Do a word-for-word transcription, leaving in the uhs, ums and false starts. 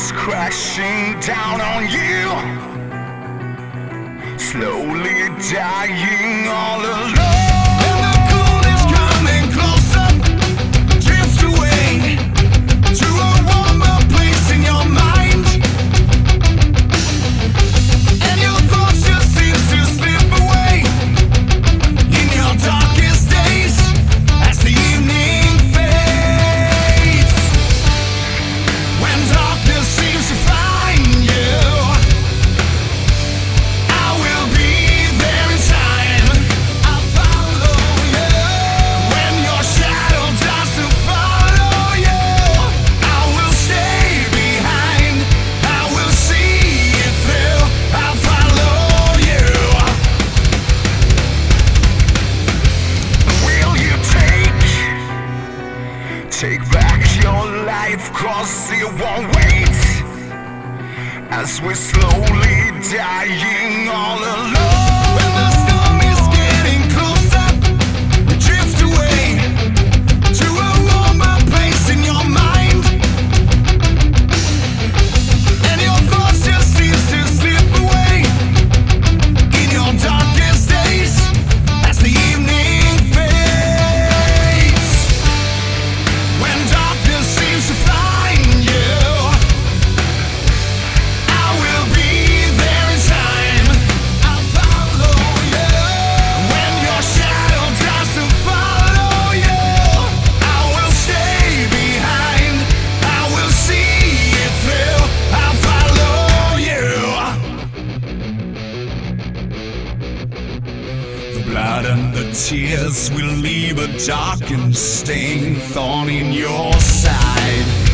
is crashing down on you, slowly dying all alone. And the cold is coming closer, drift away to a warmer place in your mind, and your thoughts just seem to slip away in your darkest days as the evening fades. When darkness seems to find you, I will be there in time. I'll follow you. When your shadow doesn't follow you, I will stay behind. I will see it through. I'll follow you. Will you take, take back your life, 'cause it won't wait, as we're slowly dying all alone. When the storm is getting closer, drift away to a warmer place in your mind, and your thoughts just seem to slip away in your darkest days as the evening fades. When darkness seems to find you, I will be there in time. I'll follow you. When your shadow doesn't follow you, I will stay behind. I will see it through. I'll follow you. The blood and the tears will leave a darkened stain, thorn in your side.